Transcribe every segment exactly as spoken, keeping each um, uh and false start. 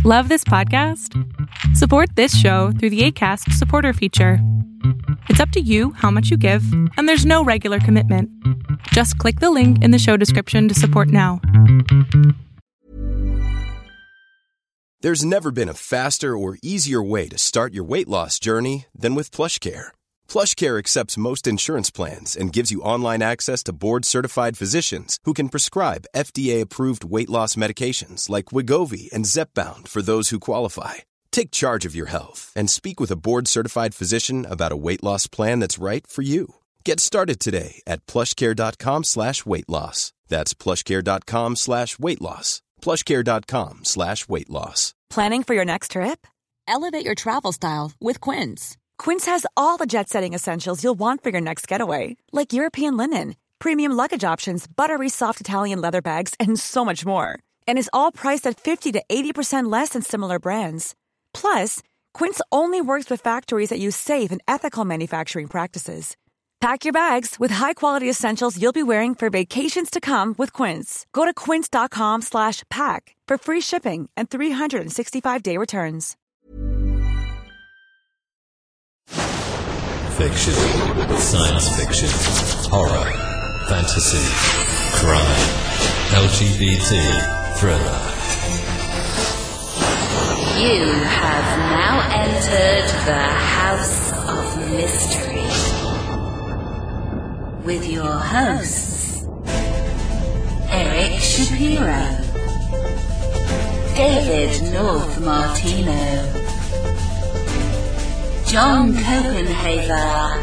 Love this podcast? Support this show through the Acast supporter feature. It's up to you how much you give, and there's no regular commitment. Just click the link in the show description to support now. There's never been a faster or easier way to start your weight loss journey than with PlushCare. PlushCare accepts most insurance plans and gives you online access to board-certified physicians who can prescribe F D A-approved weight loss medications like Wegovy and Zepbound for those who qualify. Take charge of your health and speak with a board-certified physician about a weight loss plan that's right for you. Get started today at plushcare.com slash weight loss. That's plushcare.com slash weight loss. plushcare.com slash weight loss. Planning for your next trip? Elevate your travel style with Quince. Quince has all the jet-setting essentials you'll want for your next getaway, like European linen, premium luggage options, buttery soft Italian leather bags, and so much more. And is all priced at fifty to eighty percent less than similar brands. Plus, Quince only works with factories that use safe and ethical manufacturing practices. Pack your bags with high-quality essentials you'll be wearing for vacations to come with Quince. Go to quince.com slash pack for free shipping and three sixty-five day returns. Fiction, science fiction, horror, fantasy, crime, L G B T, thriller. You have now entered the House of Mystery with your hosts, Eric Shapiro, David North Martino, John Copenhaver,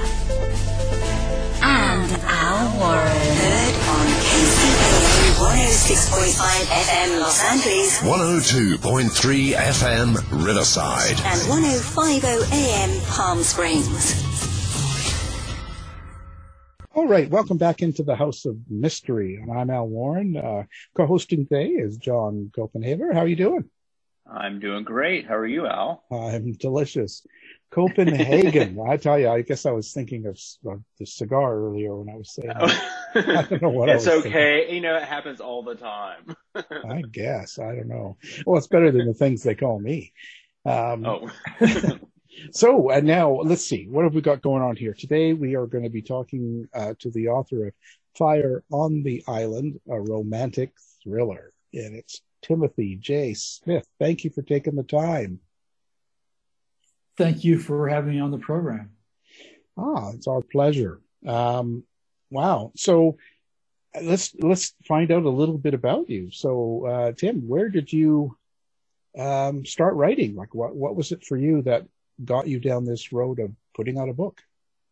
and Al Warren. Heard on K C A one oh six point five F M Los Angeles, one oh two point three F M Riverside, and ten fifty A M Palm Springs. All right, welcome back into the House of Mystery, and I'm Al Warren. Uh, co-hosting today is John Copenhaver. How are you doing? I'm doing great. How are you, Al? I'm delicious. Copenhagen. I tell you, I guess I was thinking of, of the cigar earlier when I was saying that. I don't know what it's I was okay. Thinking. You know, it happens all the time. I guess. I don't know. Well, it's better than the things they call me. Um, oh. So, and now let's see. What have we got going on here? Today, we are going to be talking uh, to the author of Fire on the Island, a romantic thriller. And it's Timothy J. Smith. Thank you for taking the time. Thank you for having me on the program. Ah, it's our pleasure. Um, wow. So let's let's find out a little bit about you. So, uh, Tim, where did you um, start writing? Like, what what was it for you that got you down this road of putting out a book?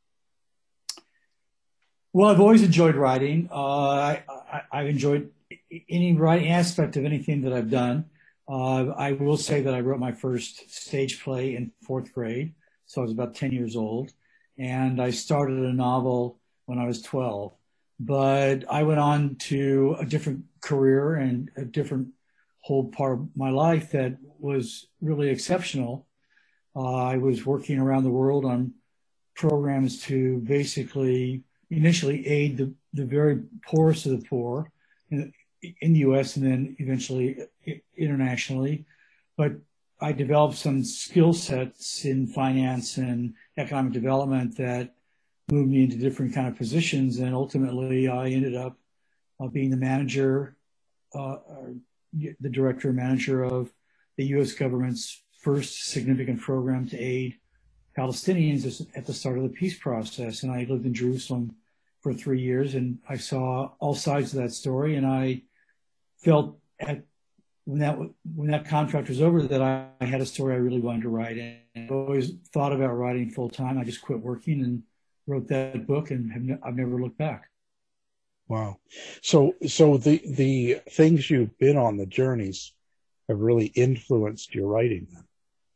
Well, I've always enjoyed writing. Uh, I, I, I've enjoyed any writing aspect of anything that I've done. Uh, I will say that I wrote my first stage play in fourth grade, so I was about ten years old, and I started a novel when I was twelve. But I went on to a different career and a different whole part of my life that was really exceptional. Uh, I was working around the world on programs to basically initially aid the, the very poorest of the poor in, in the U S and then eventually internationally. But I developed some skill sets in finance and economic development that moved me into different kind of positions. And ultimately, I ended up uh, being the manager, uh, the director and manager of the U S government's first significant program to aid Palestinians at the start of the peace process. And I lived in Jerusalem for three years, and I saw all sides of that story. And I felt at when that when that contract was over that I, I had a story I really wanted to write. And I've always thought about writing full time. I just quit working and wrote that book, and have ne- I've never looked back. Wow. So so the the things you've been on, the journeys, have really influenced your writing then?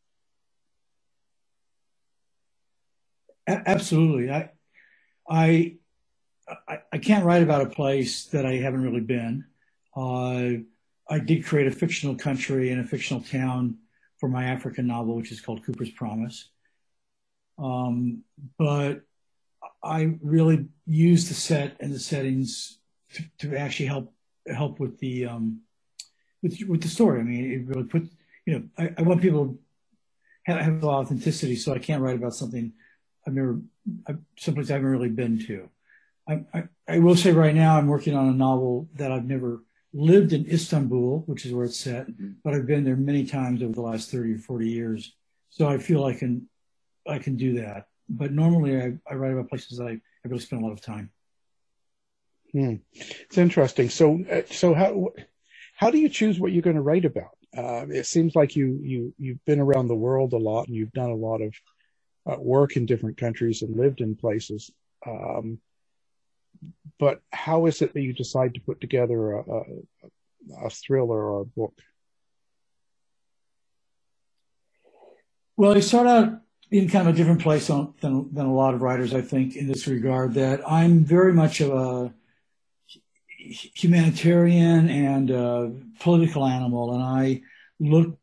A- absolutely. I, I I I can't write about a place that I haven't really been. Uh, I did create a fictional country and a fictional town for my African novel, which is called Cooper's Promise. Um, but I really used the set and the settings to, to actually help help with the um, with with the story. I mean, it really put you know, I, I want people to have, have authenticity, so I can't write about something I've never, someplace I haven't really been to. I, I, I will say right now I'm working on a novel that I've never lived in Istanbul, which is where it's set, mm-hmm. but I've been there many times over the last thirty or forty years. So I feel I can, I can do that. But normally I, I write about places that I, I really spend a lot of time. Hmm. It's interesting. So, uh, so how, how do you choose what you're going to write about? Uh, it seems like you, you, you've been around the world a lot and you've done a lot of uh, work in different countries and lived in places. Um, but how is it that you decide to put together a, a, a thriller or a book? Well, I start out in kind of a different place than, than a lot of writers, I think, in this regard, that I'm very much of a humanitarian and a political animal, and I look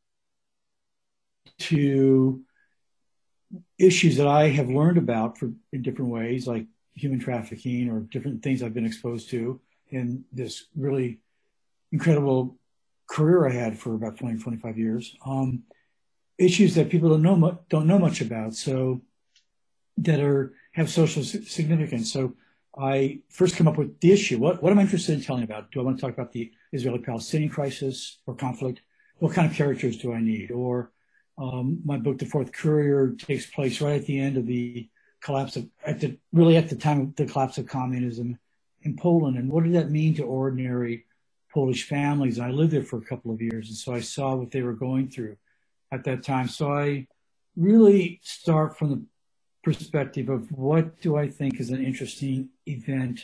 to issues that I have learned about for in different ways, like human trafficking or different things I've been exposed to in this really incredible career I had for about twenty, twenty-five years. Um, issues that people don't know mu- don't know much about, so that are have social significance. So I first come up with the issue. What what am I interested in telling about? Do I want to talk about the Israeli-Palestinian crisis or conflict? What kind of characters do I need? Or um, my book, The Fourth Courier, takes place right at the end of the collapse of, at the really at the time of the collapse of communism in Poland. And what did that mean to ordinary Polish families? And I lived there for a couple of years, and so I saw what they were going through at that time. So I really start from the perspective of what do I think is an interesting event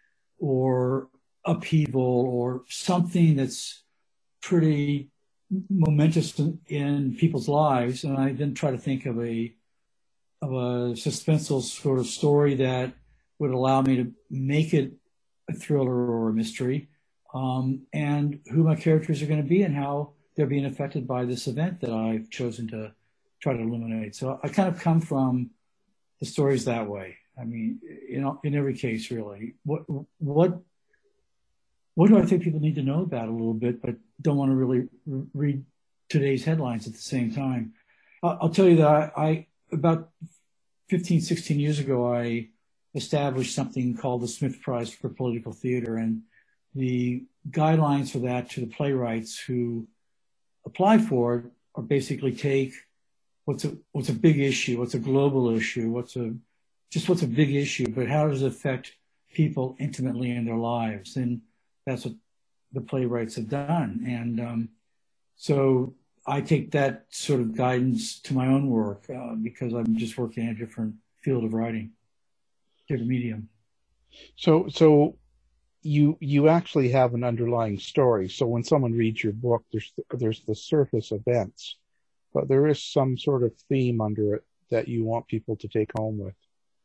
or upheaval or something that's pretty momentous in, in people's lives. And I then try to think of a of a suspenseful sort of story that would allow me to make it a thriller or a mystery, um, and who my characters are going to be and how they're being affected by this event that I've chosen to try to illuminate. So I kind of come from the stories that way. I mean, you know, in every case, really, what what what do I think people need to know about a little bit, but don't want to really read today's headlines at the same time? I'll, I'll tell you that I, I about fifteen, sixteen years ago, I established something called the Smith Prize for Political Theater, and the guidelines for that to the playwrights who apply for it are basically take what's a what's a big issue, what's a global issue, what's a just what's a big issue, but how does it affect people intimately in their lives? And that's what the playwrights have done. And um, so I take that sort of guidance to my own work uh, because I'm just working in a different field of writing, different medium. So, so you you actually have an underlying story. So when someone reads your book, there's there's the surface events, but there is some sort of theme under it that you want people to take home with.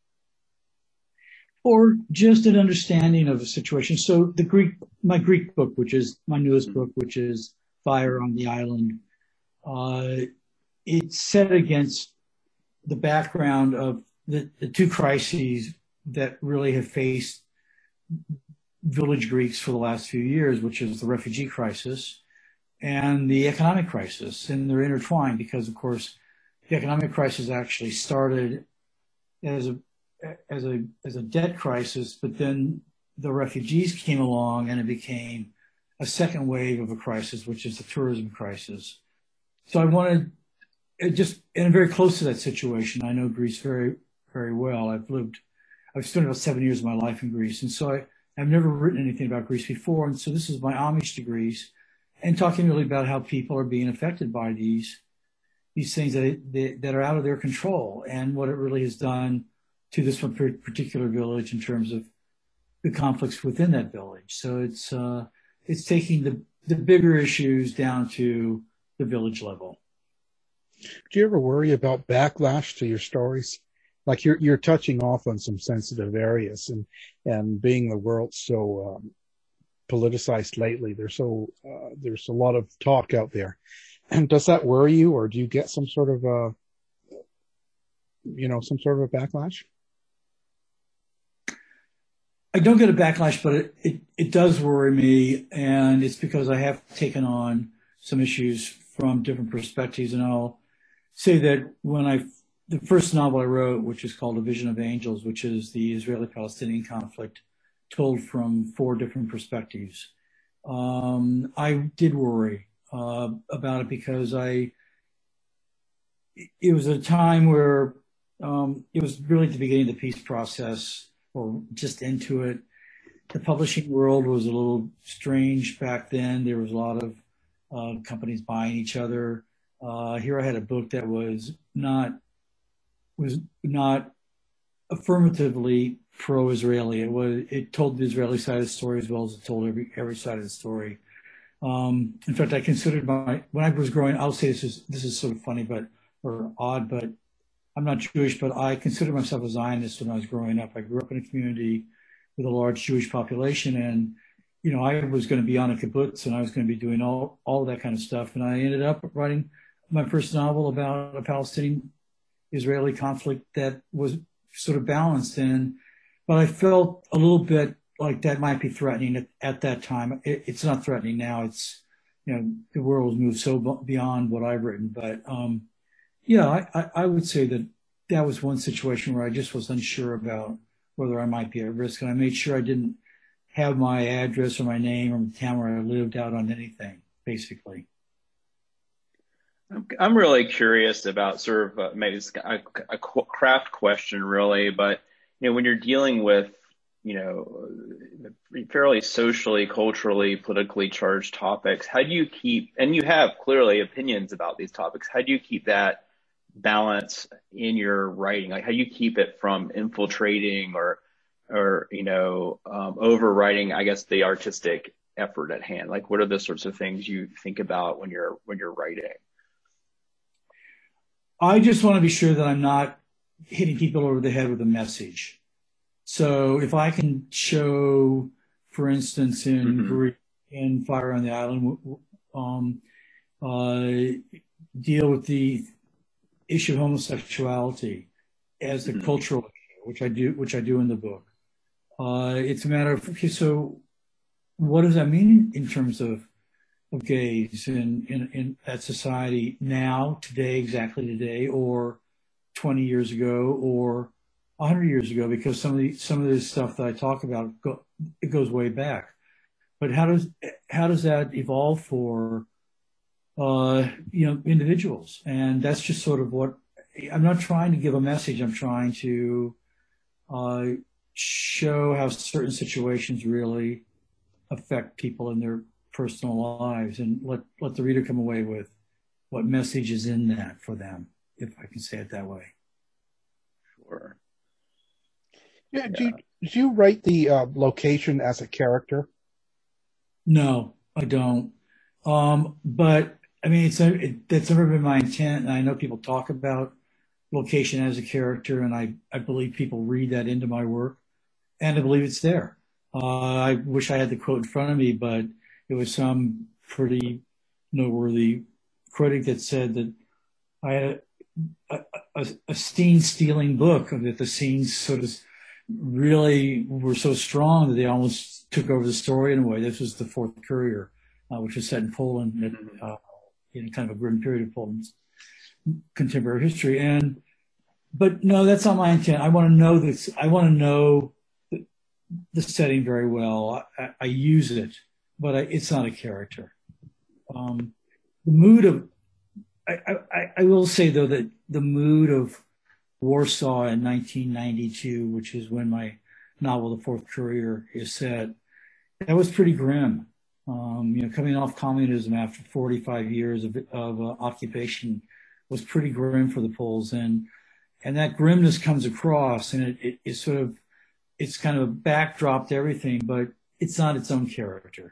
Or just an understanding of a situation. So the Greek, my Greek book, which is my newest book, which is Fire on the Island, uh, it's set against the background of the, the two crises that really have faced village Greeks for the last few years, which is the refugee crisis and the economic crisis. And they're intertwined because, of course, the economic crisis actually started as a as a as a debt crisis, but then the refugees came along and it became a second wave of a crisis, which is the tourism crisis. So I wanted, it just, and I'm very close to that situation. I know Greece very, very well. I've lived, I've spent about seven years of my life in Greece. And so I, I've never written anything about Greece before. And so this is my homage to Greece and talking really about how people are being affected by these, these things that, that, that are out of their control and what it really has done to this one particular village in terms of the conflicts within that village. So it's uh, it's taking the, the bigger issues down to the village level. Do you ever worry about backlash to your stories? Like you're you're touching off on some sensitive areas, and and being the world so um, politicized lately, there's so uh, there's a lot of talk out there. And does that worry you, or do you get some sort of a you know some sort of a backlash? I don't get a backlash, but it, it, it does worry me, and it's because I have taken on some issues from different perspectives. And I'll say that when I, the first novel I wrote, which is called A Vision of Angels, which is the Israeli-Palestinian conflict told from four different perspectives, um, I did worry uh, about it because I, it was a time where um, it was really at the beginning of the peace process, or just into it. The publishing world was a little strange back then. There was a lot of uh, companies buying each other. Uh, here I had a book that was not was not affirmatively pro-Israeli. It was it told the Israeli side of the story as well as it told every every side of the story. Um, in fact, I considered my when I was growing. I'll say this is this is sort of funny, but or odd, but I'm not Jewish, but I considered myself a Zionist when I was growing up. I grew up in a community with a large Jewish population, and you know, I was going to be on a kibbutz, and I was going to be doing all all that kind of stuff. And I ended up writing my first novel about a Palestinian-Israeli conflict that was sort of balanced. And but I felt a little bit like that might be threatening at, at that time. It, it's not threatening now. It's, you know, the world has moved so beyond what I've written. But um, yeah, I, I, I would say that that was one situation where I just was unsure about whether I might be at risk. And I made sure I didn't have my address or my name or the town where I lived out on anything, basically. I'm really curious about sort of uh, maybe it's a, a craft question, really, but you know, when you're dealing with, you know, fairly socially, culturally, politically charged topics, how do you keep, and you have clearly opinions about these topics, how do you keep that balance in your writing? Like, how do you keep it from infiltrating or, or you know, um, overwriting, I guess, the artistic effort at hand? Like, what are the sorts of things you think about when you're when you're writing? I just want to be sure that I'm not hitting people over the head with a message. So if I can show, for instance, in mm-hmm. in Fire on the Island, um, uh, deal with the issue of homosexuality as a mm-hmm. cultural issue, which I do, which I do in the book. Uh, it's a matter of, okay, so what does that mean in terms of of gays in, in, in that society now, today, exactly today, or twenty years ago, or one hundred years ago? Because some of the some of this stuff that I talk about, go, it goes way back. But how does how does that evolve for uh, you know, individuals? And that's just sort of what I'm not trying to give a message. I'm trying to uh, show how certain situations really affect people in their personal lives, and let let the reader come away with what message is in that for them, if I can say it that way. Sure. Yeah. yeah. Do you, do you write the uh, location as a character? No, I don't. Um, but I mean, it's a, it, that's never been my intent. And I know people talk about location as a character, and I I believe people read that into my work, and I believe it's there. Uh, I wish I had the quote in front of me, but it was some pretty noteworthy critic that said that I had a, a, a scene-stealing book, that the scenes sort of really were so strong that they almost took over the story in a way. This was The Fourth Courier, uh, which was set in Poland, at, uh, in kind of a grim period of Poland's contemporary history. And but no, that's not my intent. I want to know this. I want to know the, the setting very well. I, I use it, but I, it's not a character. Um, the mood of, I, I, I will say though that the mood of Warsaw in nineteen ninety-two, which is when my novel The Fourth Courier is set, that was pretty grim. Um, you know, coming off communism after forty-five years of, of uh, occupation was pretty grim for the Poles, and and that grimness comes across, and it, it, it's sort of, it's kind of a backdrop to everything, but it's not its own character.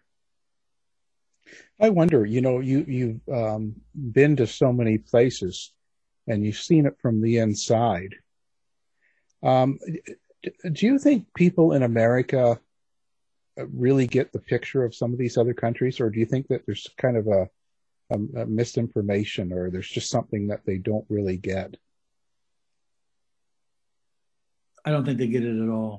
I wonder, you know, you, you've um, been to so many places and you've seen it from the inside. Um, do you think people in America really get the picture of some of these other countries, or do you think that there's kind of a, a, a misinformation, or there's just something that they don't really get? I don't think they get it at all.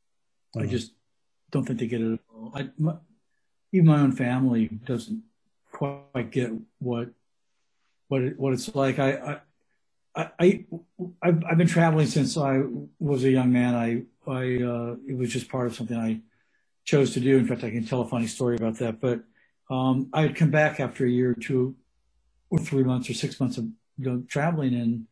I just don't think they get it at all. I, my, even my own family doesn't quite get what what it, what it's like. I I, I I've, I've been traveling since I was a young man. I I uh, it was just part of something I chose to do. In fact, I can tell a funny story about that. But um, I had come back after a year or two, or three months, or six months of you know, traveling, and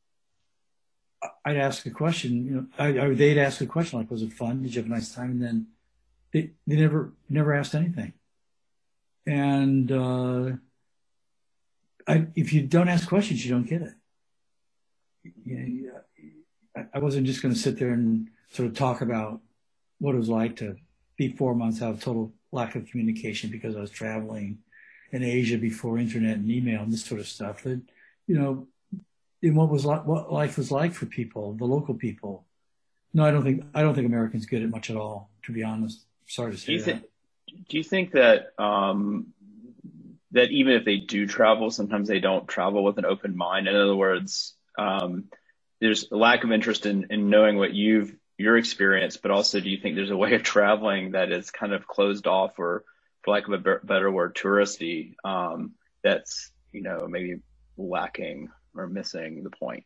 I'd ask a question. You know, I, I, they'd ask a question like, "Was it fun? Did you have a nice time?" And then they they never never asked anything. And uh, I, if you don't ask questions, you don't get it. You know, I, I wasn't just going to sit there and sort of talk about what it was like to be four months out of total lack of communication because I was traveling in Asia before internet and email and this sort of stuff. That, you know, in what was like, what life was like for people, the local people. No, I don't think I don't think Americans get it much at all. To be honest, sorry to say do you that. Think, do you think that um, that even if they do travel, sometimes they don't travel with an open mind? In other words, um, there's a lack of interest in, in knowing what you've your experience, but also do you think there's a way of traveling that is kind of closed off, or for lack of a be- better word, touristy, um, that's, you know, maybe lacking or missing the point?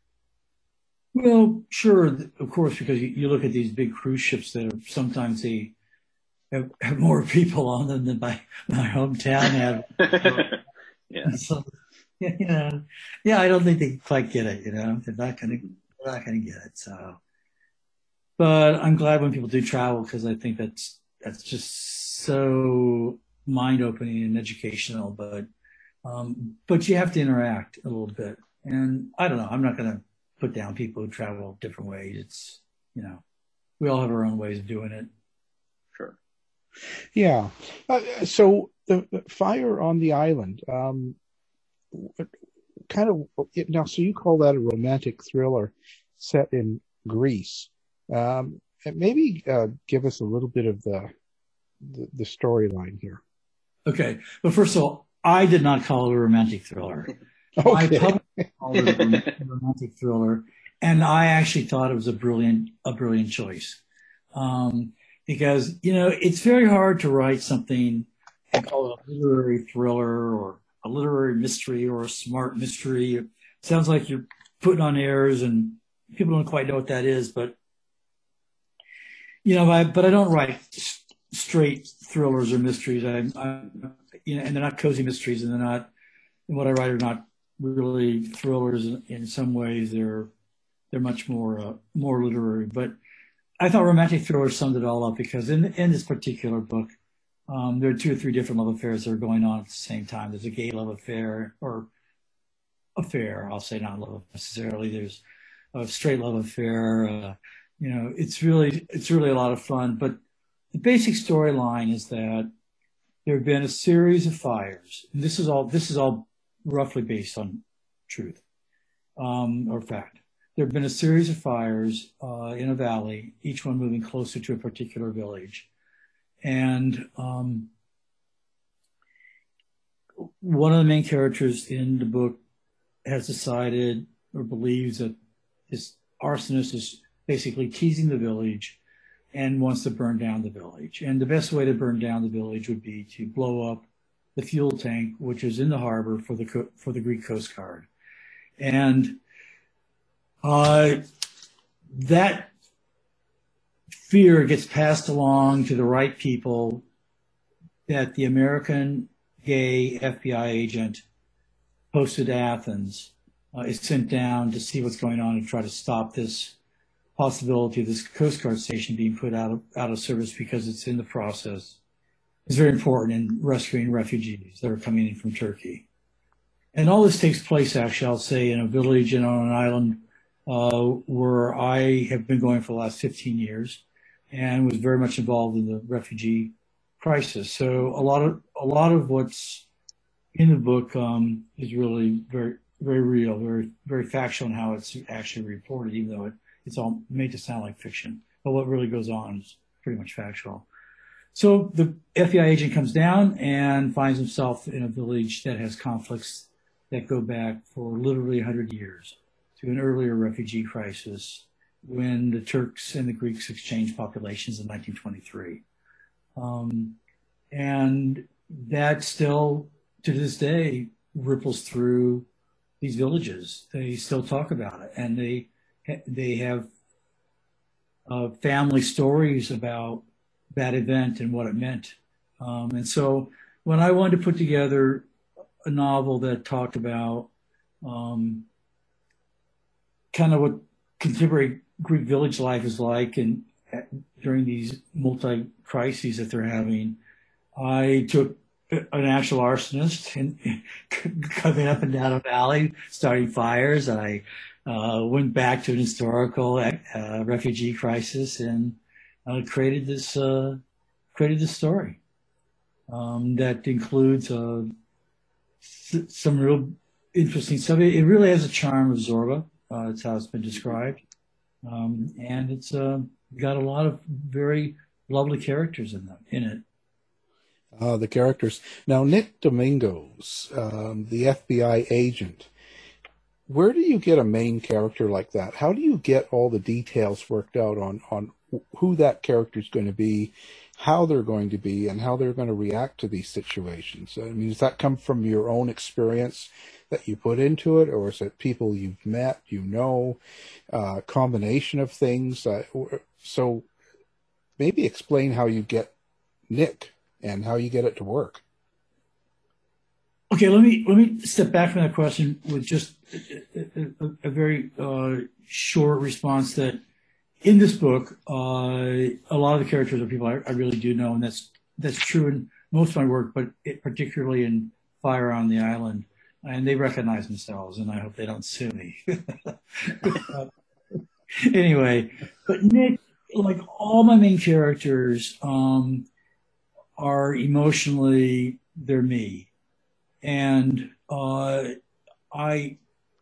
Well, sure, of course, because you, you look at these big cruise ships that are, sometimes they have, have more people on them than my, my hometown had. Yeah. So, yeah, you know, yeah, I don't think they quite get it, you know, they're not going to, they're not going to get it. So, but I'm glad when people do travel, because I think that's, that's just so mind opening and educational, but, um, but you have to interact a little bit. And I don't know, I'm not going to put down people who travel different ways. It's, you know, we all have our own ways of doing it. Sure. Yeah. Uh, so the, the Fire on the Island, um, kind of now, so you call that a romantic thriller set in Greece. Um, and maybe uh, give us a little bit of the the, the storyline here. Okay. But first of all, I did not call it a romantic thriller. Okay. I publicly called it a romantic thriller, and I actually thought it was a brilliant, a brilliant choice. Um, because, you know, it's very hard to write something and call it a literary thriller or a literary mystery or a smart mystery. It sounds like you're putting on airs and people don't quite know what that is, but, you know, I, but I don't write straight thrillers or mysteries. I, I, you know, and they're not cozy mysteries, and they're not, and what I write are not really thrillers in, in some ways. They're they're much more uh, more literary. But I thought romantic thriller summed it all up, because in in this particular book, um, there are two or three different love affairs that are going on at the same time. There's a gay love affair, or affair, I'll say, not love necessarily. There's a straight love affair. Uh, you know, it's really it's really a lot of fun. But the basic storyline is that there have been a series of fires, and this is all this is all roughly based on truth um, or fact. There have been a series of fires uh, in a valley, each one moving closer to a particular village. And um, one of the main characters in the book has decided or believes that this arsonist is basically teasing the village and wants to burn down the village. And the best way to burn down the village would be to blow up the fuel tank, which is in the harbor for the for the Greek Coast Guard. And uh, that fear gets passed along to the right people, that the American gay F B I agent posted to Athens uh, is sent down to see what's going on and try to stop this possibility of this Coast Guard station being put out of, out of service, because it's in the process. It's very important in rescuing refugees that are coming in from Turkey. And all this takes place, actually, I'll say, in a village and on an island uh, where I have been going for the last fifteen years and was very much involved in the refugee crisis. So a lot of a lot of what's in the book um, is really very, very real, very, very factual in how it's actually reported, even though it, it's all made to sound like fiction. But what really goes on is pretty much factual. So the F B I agent comes down and finds himself in a village that has conflicts that go back for literally one hundred years to an earlier refugee crisis when the Turks and the Greeks exchanged populations in nineteen twenty-three. Um, and that still to this day ripples through these villages. They still talk about it, and they they have uh, family stories about that event and what it meant. Um, and so when I wanted to put together a novel that talked about um, kind of what contemporary Greek village life is like and during these multi-crises that they're having, I took an actual arsonist and coming up and down a valley, starting fires. I uh, went back to an historical uh, refugee crisis and uh, created this uh, created this story um, that includes uh, s- some real interesting stuff. It, it really has a charm of Zorba. Uh, that's how it's been described, um, and it's uh, got a lot of very lovely characters in them in it. Uh, the characters. Now, Nick Domingos, um, the F B I agent, where do you get a main character like that? How do you get all the details worked out on, on who that character is going to be, how they're going to be, and how they're going to react to these situations? I mean, does that come from your own experience that you put into it, or is it people you've met, you know, uh, combination of things? Uh, so maybe explain how you get Nick and how you get it to work. Okay, let me let me step back from that question with just a, a, a very uh, short response. That in this book, uh, a lot of the characters are people I, I really do know, and that's that's true in most of my work, but it, particularly in Fire on the Island, and they recognize themselves, and I hope they don't sue me. uh, anyway, but Nick, like all my main characters, um, are emotionally, they're me. And uh, I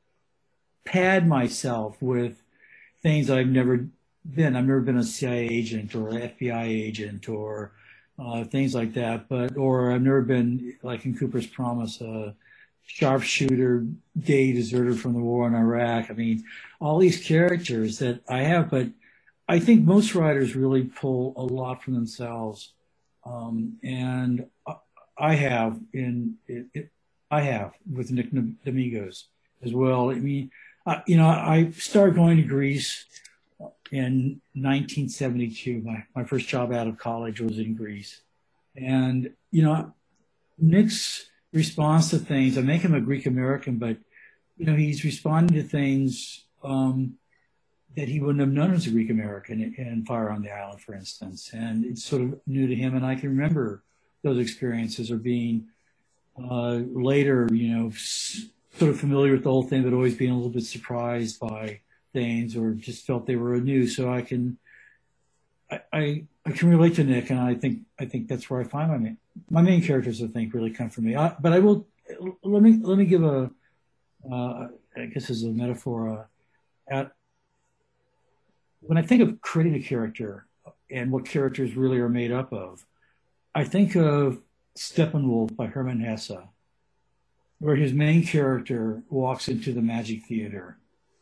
pad myself with things I've never been. I've never been a C I A agent or an F B I agent or uh, things like that. But or I've never been, like in Cooper's Promise, a sharpshooter, gay deserter from the war in Iraq. I mean, all these characters that I have. But I think most writers really pull a lot from themselves. Um, and I have in it, it, I have with Nick Domingos as well. I mean, uh, you know, I started going to Greece in nineteen seventy-two. My my first job out of college was in Greece, and you know, Nick's response to things. I make him a Greek American, but you know, he's responding to things um, that he wouldn't have known as a Greek American in Fire on the Island, for instance. And it's sort of new to him. And I can remember those experiences or being uh, later, you know, s- sort of familiar with the whole thing, but always being a little bit surprised by things or just felt they were new. So I can, I, I, I can relate to Nick. And I think, I think that's where I find my main, my main characters, I think, really come from me. I, but I will, let me, let me give a, uh, I guess as a metaphor, uh, at, when I think of creating a character and what characters really are made up of, I think of Steppenwolf by Hermann Hesse, where his main character walks into the Magic Theater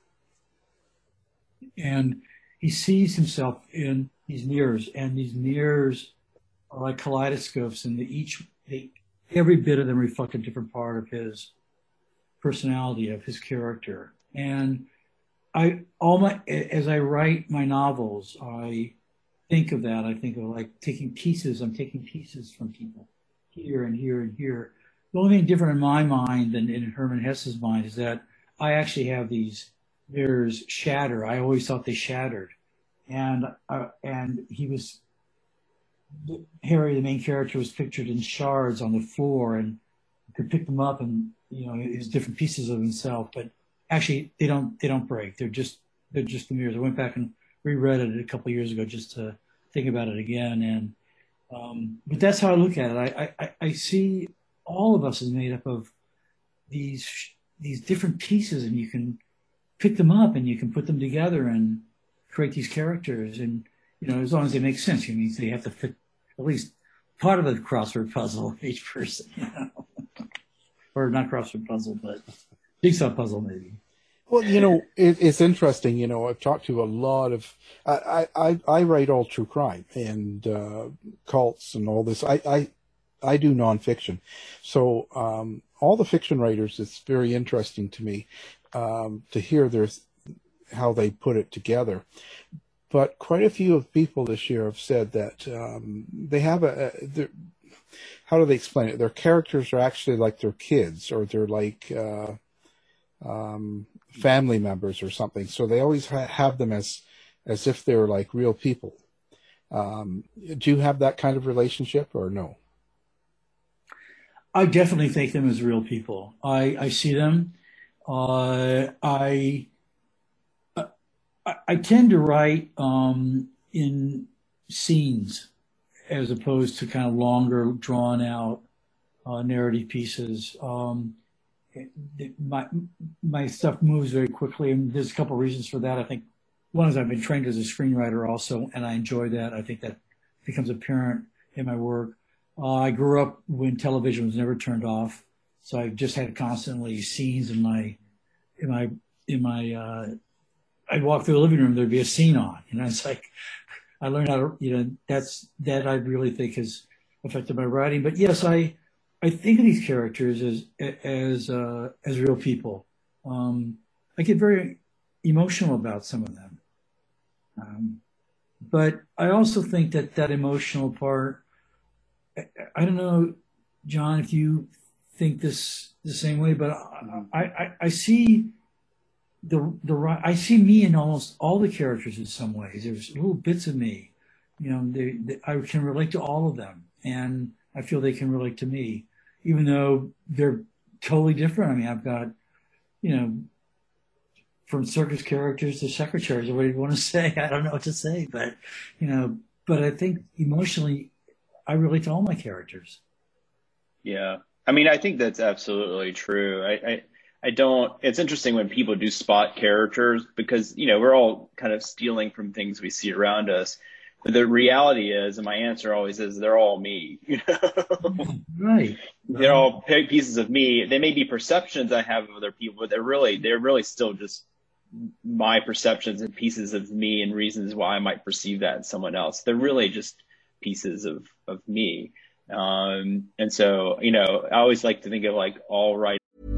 and he sees himself in these mirrors, and these mirrors are like kaleidoscopes, and they each, they, every bit of them reflect a different part of his personality, of his character. And I, all my, as I write my novels, I think of that. I think of like taking pieces. I'm taking pieces from people here and here and here. The only thing different in my mind than in Hermann Hesse's mind is that I actually have these mirrors shatter. I always thought they shattered. And, uh, and he was, Harry, the main character, was pictured in shards on the floor and could pick them up and, you know, his different pieces of himself. But actually, they don't they don't break. They're just they're just the mirrors. I went back and reread it a couple of years ago just to think about it again. And um, but that's how I look at it. I, I I see all of us is made up of these these different pieces, and you can pick them up and you can put them together and create these characters. And you know, as long as they make sense, it means they have to fit at least part of the crossword puzzle each person, you know, or not crossword puzzle, but jigsaw puzzle maybe. Well, you know, it, it's interesting. You know, I've talked to a lot of. I I, I write all true crime and uh, cults and all this. I, I I do nonfiction. So um, all the fiction writers, it's very interesting to me um, to hear their, how they put it together. But quite a few of people this year have said that um, they have a, a how do they explain it? Their characters are actually like their kids, or they're like uh, um, family members or something. So they always ha- have them as as if they're like real people. Um, do you have that kind of relationship or no? I definitely think them as real people. I, I see them. Uh, I, I I tend to write um, in scenes as opposed to kind of longer, drawn out uh, narrative pieces. Um, it, it, my my stuff moves very quickly, and there's a couple of reasons for that. I think one is I've been trained as a screenwriter also, and I enjoy that. I think that becomes apparent in my work. Uh, I grew up when television was never turned off, so I've just had constantly scenes in my, in my, in my. Uh, I'd walk through the living room, there'd be a scene on, and I was like, I learned how to, you know, that's that I really think has affected my writing. But yes, I, I think of these characters as as uh, as real people. Um, I get very emotional about some of them, um, but I also think that that emotional part. I don't know, John, if you think this the same way, but I, I, I see the the I see me in almost all the characters in some ways. There's little bits of me, you know. They, they, I can relate to all of them, and I feel they can relate to me, even though they're totally different. I mean, I've got, you know, from circus characters to secretaries, or what do you want to say? I don't know what to say, but you know, but I think emotionally, I relate to all my characters. Yeah. I mean, I think that's absolutely true. I, I, I don't, it's interesting when people do spot characters because, you know, we're all kind of stealing from things we see around us. But the reality is, and my answer always is, they're all me. You know? Right. They're all pieces of me. They may be perceptions I have of other people, but they're really, they're really still just my perceptions and pieces of me and reasons why I might perceive that in someone else. They're really just pieces of, of me. Um, and so, you know, I always like to think of like all right.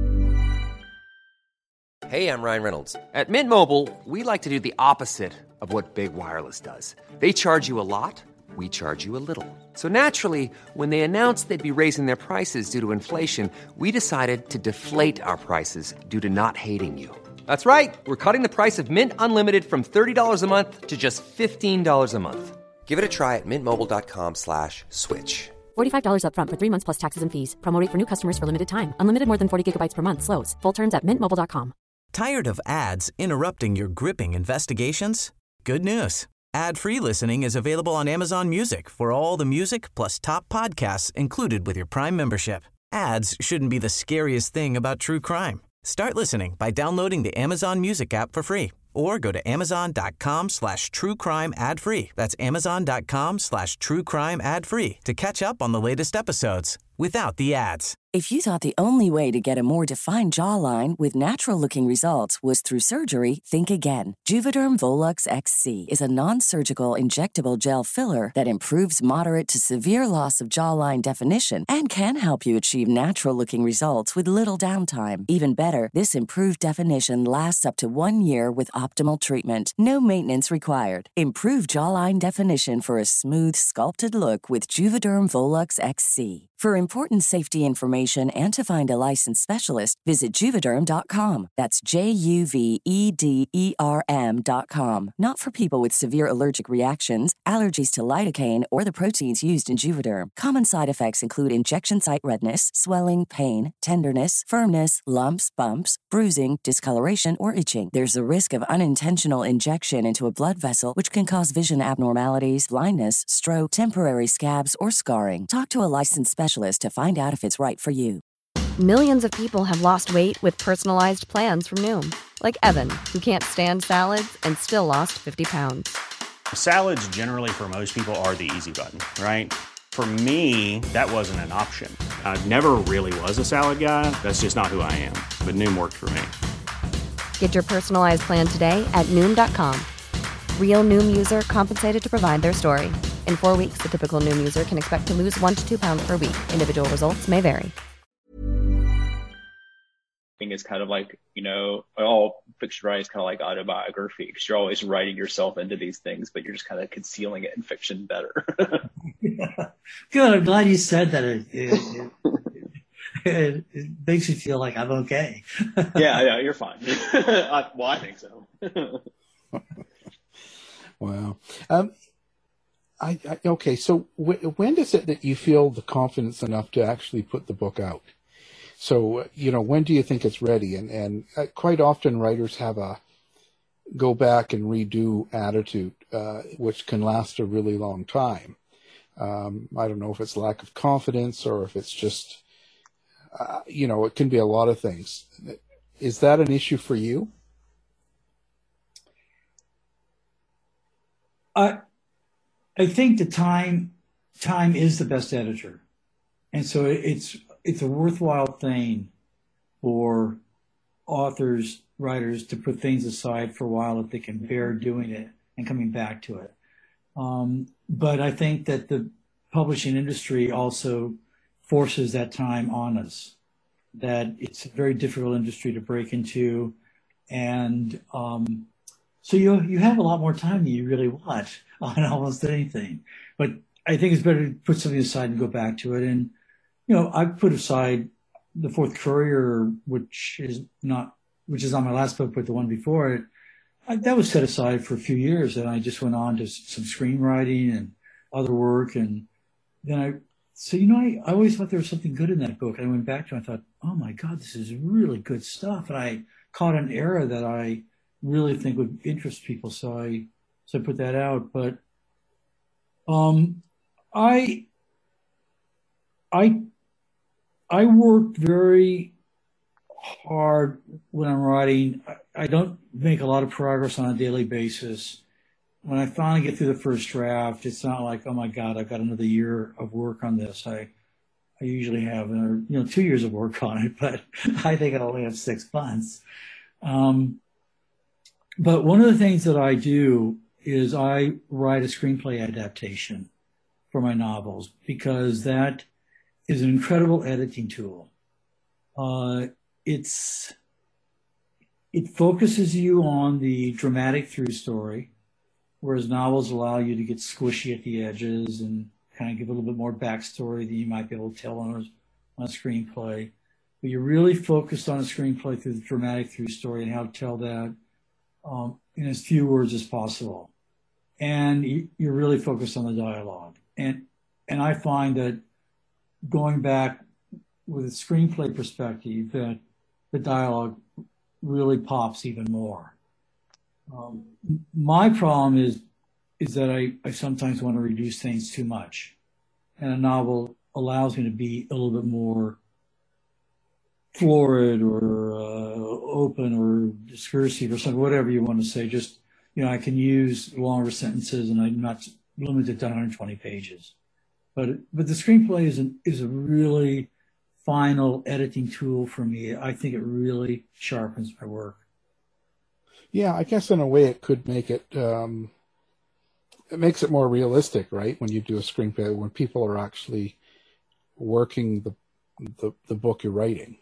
Hey, I'm Ryan Reynolds. At Mint Mobile, we like to do the opposite of what Big Wireless does. They charge you a lot, we charge you a little. So naturally, when they announced they'd be raising their prices due to inflation, we decided to deflate our prices due to not hating you. That's right. We're cutting the price of Mint Unlimited from thirty dollars a month to just fifteen dollars a month. Give it a try at mintmobile.com slash switch. forty-five dollars up front for three months plus taxes and fees. Promo rate for new customers for limited time. Unlimited more than forty gigabytes per month. Slows full terms at mint mobile dot com. Tired of ads interrupting your gripping investigations? Good news. Ad-free listening is available on Amazon Music for all the music plus top podcasts included with your Prime membership. Ads shouldn't be the scariest thing about true crime. Start listening by downloading the Amazon Music app for free or go to amazon.com slash true crime ad free. That's amazon.com slash true crime ad free to catch up on the latest episodes without the ads. If you thought the only way to get a more defined jawline with natural-looking results was through surgery, think again. Juvederm Volux X C is a non-surgical injectable gel filler that improves moderate to severe loss of jawline definition and can help you achieve natural-looking results with little downtime. Even better, this improved definition lasts up to one year with optimal treatment. No maintenance required. Improve jawline definition for a smooth, sculpted look with Juvederm Volux X C. For important safety information and to find a licensed specialist, visit Juvederm dot com. That's J U V E D E R M dot com. Not for people with severe allergic reactions, allergies to lidocaine, or the proteins used in Juvederm. Common side effects include injection site redness, swelling, pain, tenderness, firmness, lumps, bumps, bruising, discoloration, or itching. There's a risk of unintentional injection into a blood vessel, which can cause vision abnormalities, blindness, stroke, temporary scabs, or scarring. Talk to a licensed specialist to find out if it's right for you. Millions of people have lost weight with personalized plans from Noom. Like Evan, who can't stand salads and still lost fifty pounds. Salads generally for most people are the easy button, right? For me, that wasn't an option. I never really was a salad guy. That's just not who I am. But Noom worked for me. Get your personalized plan today at Noom dot com. Real Noom user compensated to provide their story. In four weeks, the typical Noom user can expect to lose one to two pounds per week. Individual results may vary. Thing is kind of like, you know, all fiction writing is kind of like autobiography, because you're always writing yourself into these things, but you're just kind of concealing it in fiction better. Yeah. Good. I'm glad you said that. It, it, it, it makes me feel like I'm okay. Yeah, yeah, you're fine. I, well, I think so. Wow. Um, I, I okay. So w- when is it that you feel the confidence enough to actually put the book out? So, you know, when do you think it's ready? And, and uh, quite often writers have a go back and redo attitude, uh, which can last a really long time. Um, I don't know if it's lack of confidence or if it's just, uh, you know, it can be a lot of things. Is that an issue for you? I, I think the time, time is the best editor. And so it's, it's a worthwhile thing for authors, writers to put things aside for a while if they can bear doing it and coming back to it. Um, but I think that the publishing industry also forces that time on us, that it's a very difficult industry to break into. And um, so you you have a lot more time than you really want on almost anything. But I think it's better to put something aside and go back to it. And you know, I put aside The Fourth Courier, which is not, which is on my last book, but the one before it, I, that was set aside for a few years. And I just went on to some screenwriting and other work. And then I, so, you know, I, I always thought there was something good in that book. And I went back to it and I thought, oh my God, this is really good stuff. And I caught an era that I really think would interest people. So I, so I put that out. But, um, I, I, I work very hard when I'm writing. I don't make a lot of progress on a daily basis. When I finally get through the first draft, it's not like, oh my God, I've got another year of work on this. I, I usually have, another, you know, two years of work on it, but I think I only have six months. Um, but one of the things that I do is I write a screenplay adaptation for my novels, because that is an incredible editing tool. Uh, it's it focuses you on the dramatic through story, whereas novels allow you to get squishy at the edges and kind of give a little bit more backstory than you might be able to tell on a, on a screenplay. But you're really focused on a screenplay through the dramatic through story and how to tell that um, in as few words as possible. And you, you're really focused on the dialogue. And and I find that going back with a screenplay perspective, that the dialogue really pops even more. Um, my problem is is that I, I sometimes want to reduce things too much. And a novel allows me to be a little bit more florid or uh, open or discursive or something, whatever you want to say. Just, you know, I can use longer sentences and I'm not limited to one hundred twenty pages. But but the screenplay is, an, is a really final editing tool for me. I think it really sharpens my work. Yeah, I guess in a way it could make it, um, it makes it more realistic, right? When you do a screenplay, when people are actually working the the, the book you're writing.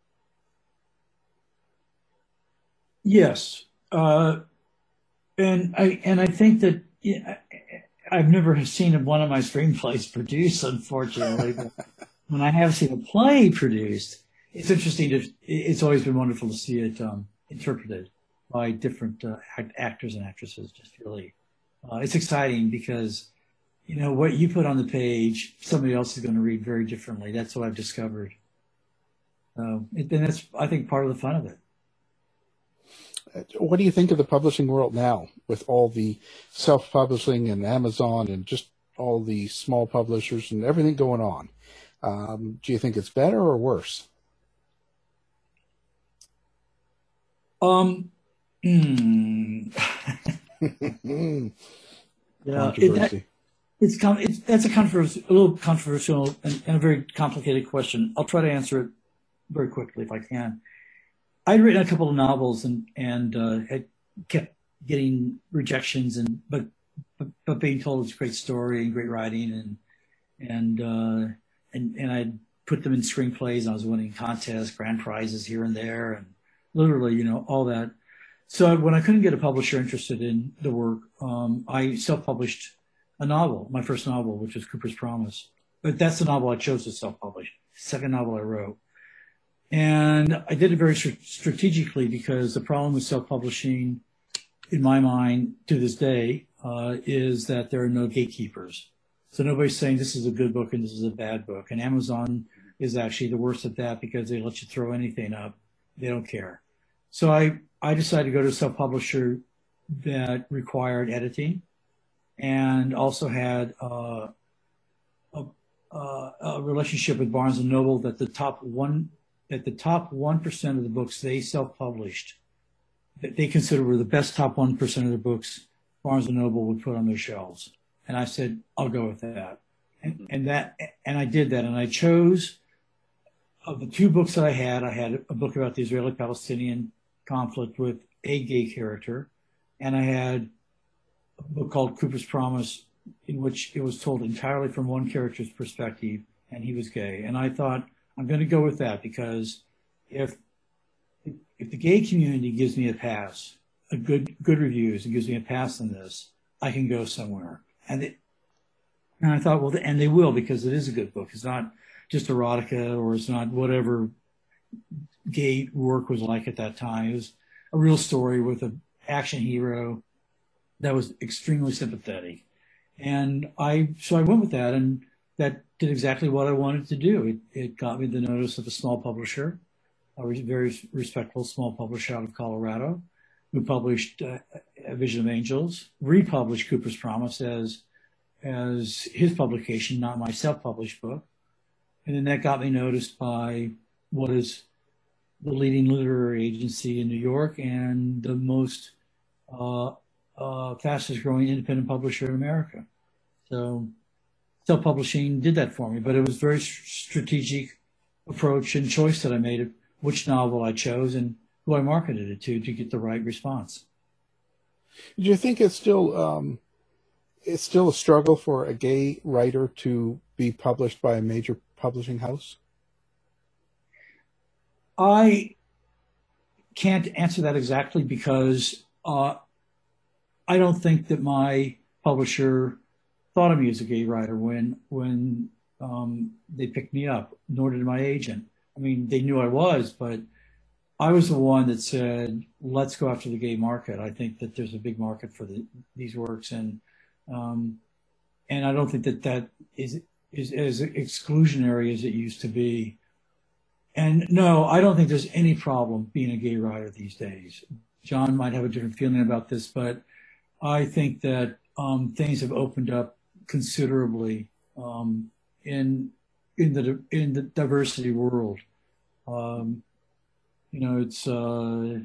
Yes, uh, and I and I think that yeah, I've never seen one of my screenplays produced, unfortunately. But when I have seen a play produced, it's interesting to. It's always been wonderful to see it um, interpreted by different uh, act- actors and actresses. Just really, uh, it's exciting because you know what you put on the page, somebody else is going to read very differently. That's what I've discovered. Uh, it, and that's, I think, part of the fun of it. What do you think of the publishing world now with all the self-publishing and Amazon and just all the small publishers and everything going on? Um, do you think it's better or worse? Um, mm. yeah, it, that, it's, it's that's a controversial, a little controversial and, and a very complicated question. I'll try to answer it very quickly if I can. I'd written a couple of novels and and uh, had kept getting rejections, and but but, but being told it's a great story and great writing, and and uh, and and I put them in screenplays. I was winning contests, grand prizes here and there, and literally, you know, all that. So when I couldn't get a publisher interested in the work, um, I self-published a novel, my first novel, which was Cooper's Promise. But that's the novel I chose to self-publish, second novel I wrote. And I did it very strategically because the problem with self-publishing, in my mind, to this day, uh, is that there are no gatekeepers. So nobody's saying this is a good book and this is a bad book. And Amazon is actually the worst at that because they let you throw anything up. They don't care. So I, I decided to go to a self-publisher that required editing and also had uh, a, a, a relationship with Barnes and Noble that the top one, that the top one percent of the books they self-published, that they consider were the best top one percent of the books Barnes and Noble would put on their shelves. And I said, I'll go with that. And, and that, and I did that. And I chose, of the two books that I had, I had a book about the Israeli-Palestinian conflict with a gay character, and I had a book called Cooper's Promise, in which it was told entirely from one character's perspective, and he was gay. And I thought, I'm going to go with that because if if the gay community gives me a pass, a good good reviews, and gives me a pass on this, I can go somewhere. And it, and I thought, well, and they will, because it is a good book. It's not just erotica, or it's not whatever gay work was like at that time. It was a real story with an action hero that was extremely sympathetic. And I, so I went with that, and that did exactly what I wanted to do. It, it got me the notice of a small publisher, a very respectable small publisher out of Colorado, who published uh, A Vision of Angels, republished Cooper's Promise as, as his publication, not my self-published book. And then that got me noticed by what is the leading literary agency in New York and the most uh, uh, fastest growing independent publisher in America. So self-publishing did that for me, but it was a very strategic approach and choice that I made of which novel I chose and who I marketed it to to get the right response. Do you think it's still um, it's still a struggle for a gay writer to be published by a major publishing house? I can't answer that exactly because uh, I don't think that my publisher thought of me as a gay writer when when um, they picked me up, nor did my agent. I mean, they knew I was, but I was the one that said, let's go after the gay market. I think that there's a big market for the, these works, and um, and I don't think that that is, is as exclusionary as it used to be. And no, I don't think there's any problem being a gay writer these days. John might have a different feeling about this, but I think that um, things have opened up considerably um, in in the in the diversity world. Um, you know, it's uh,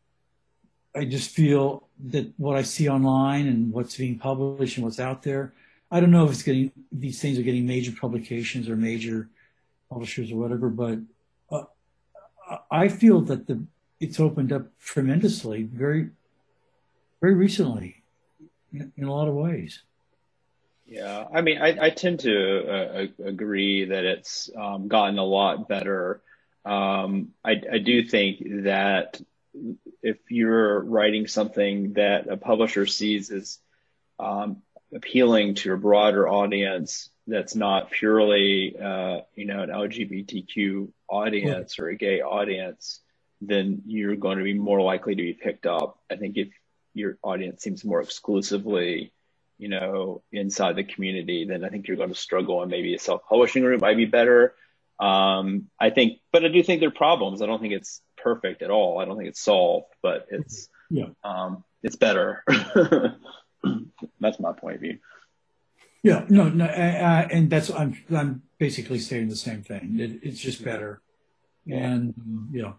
I just feel that what I see online and what's being published and what's out there, I don't know if it's getting these things are getting major publications or major publishers or whatever, but uh, I feel that the it's opened up tremendously, very, very recently, in, in a lot of ways. Yeah, I mean, I, I tend to uh, agree that it's um, gotten a lot better. Um, I, I do think that if you're writing something that a publisher sees as um, appealing to a broader audience, that's not purely, uh, you know, an L G B T Q audience or a gay audience, then you're going to be more likely to be picked up. I think if your audience seems more exclusively, you know, inside the community, then I think you're going to struggle, and maybe a self-publishing route might be better. Um, I think, but I do think there are problems. I don't think it's perfect at all. I don't think it's solved, but it's, yeah. um, it's better. That's my point of view. Yeah, no, no, uh, and that's, I'm, I'm basically saying the same thing. It, it's just better. And, um, yeah.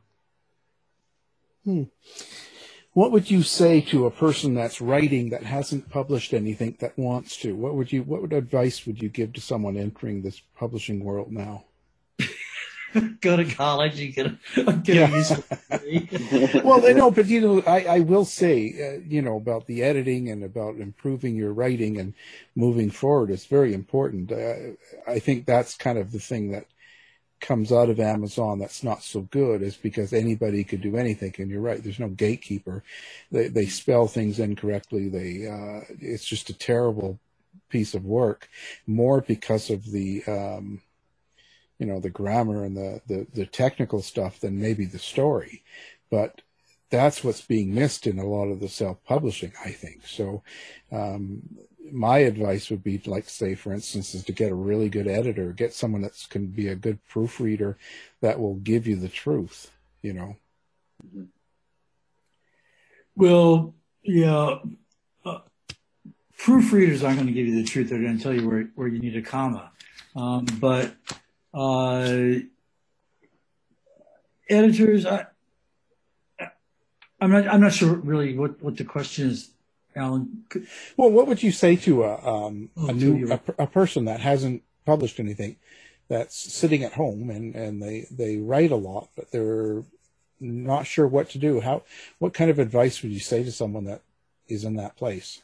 Hmm. What would you say to a person that's writing that hasn't published anything that wants to? What would you, what would advice would you give to someone entering this publishing world now? go to college and get a, get Yeah. a useful degree. Well, I know, but you know, I, I will say, uh, you know, about the editing and about improving your writing and moving forward. It's very important. Uh, I think that's kind of the thing that comes out of Amazon that's not so good, is because anybody could do anything. And you're right, there's no gatekeeper. They they spell things incorrectly. They uh, it's just a terrible piece of work, more because of the um, you know, the grammar and the, the the technical stuff than maybe the story. But that's what's being missed in a lot of the self-publishing, I think. So um, my advice would be, like, say, for instance, is to get a really good editor, get someone that can be a good proofreader that will give you the truth, you know. Well, yeah, uh, proofreaders aren't going to give you the truth. They're going to tell you where, where you need a comma. Um, but uh, editors, I, I'm not. I'm not sure really what, what the question is, Alan. Well, what would you say to a um, Oh, a to new your- a, a person that hasn't published anything, that's sitting at home and, and they, they write a lot, but they're not sure what to do? How what kind of advice would you say to someone that is in that place?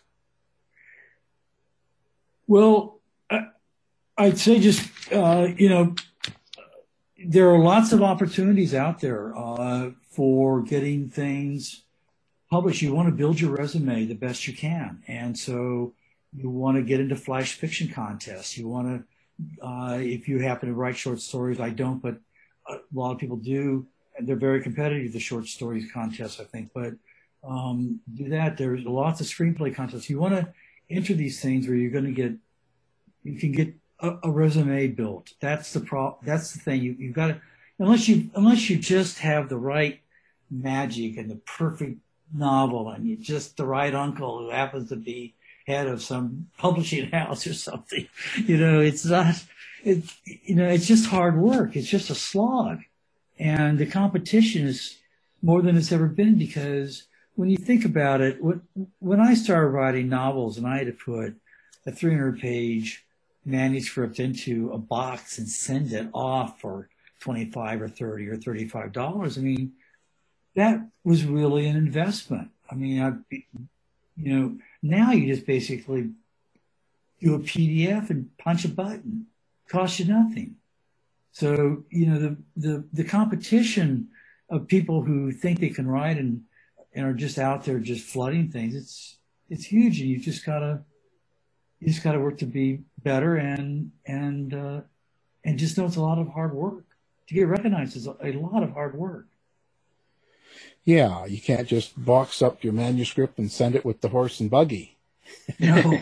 Well, I, I'd say just, uh, you know, there are lots of opportunities out there uh, for getting things published. You want to build your resume the best you can. And so you want to get into flash fiction contests. You want to, uh, if you happen to write short stories, I don't, but a lot of people do. And they're very competitive, the short stories contests, I think. But um, do that. There's lots of screenplay contests. You want to enter these things where you're going to get, you can get a, a resume built. That's the pro. That's the thing. You you've got to, unless you unless you just have the right magic and the perfect novel, and you just the right uncle who happens to be head of some publishing house or something. You know, it's not. It you know, it's just hard work. It's just a slog, and the competition is more than it's ever been, because when you think about it, when, when I started writing novels and I had to put a three hundred page manuscript into a box and send it off for twenty-five or thirty or thirty-five dollars, I mean, that was really an investment. I mean, I, you know, now you just basically do a P D F and punch a button. Costs you nothing. So, you know, the, the, the competition of people who think they can write and, and are just out there just flooding things, it's, it's huge. And you just gotta, you just gotta work to be better, and, and, uh, and just know it's a lot of hard work. To get recognized is a, a lot of hard work. Yeah, you can't just box up your manuscript and send it with the horse and buggy. No.